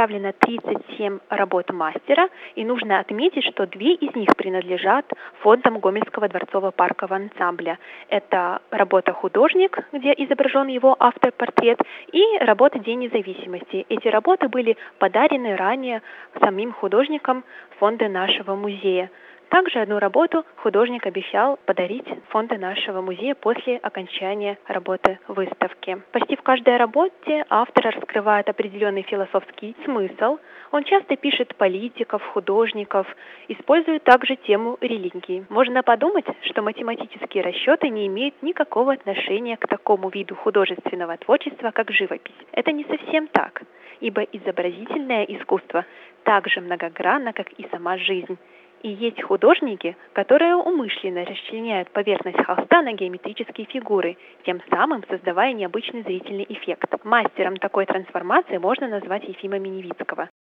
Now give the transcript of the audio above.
представлено 37 работ мастера, и нужно отметить, что 2 из них принадлежат фондам Гомельского дворцово-паркового ансамбля. Это работа «Художник», где изображен его автопортрет, и работа «День независимости». Эти работы были подарены ранее самим художникам фонда нашего музея. Также одну работу художник обещал подарить фонду нашего музея после окончания работы выставки. Почти в каждой работе автор раскрывает определенный философский смысл. Он часто пишет политиков, художников, использует также тему религии. Можно подумать, что математические расчеты не имеют никакого отношения к такому виду художественного творчества, как живопись. Это не совсем так, ибо изобразительное искусство так же многогранно, как и сама жизнь. И есть художники, которые умышленно расчленяют поверхность холста на геометрические фигуры, тем самым создавая необычный зрительный эффект. Мастером такой трансформации можно назвать Ефима Миневицкого.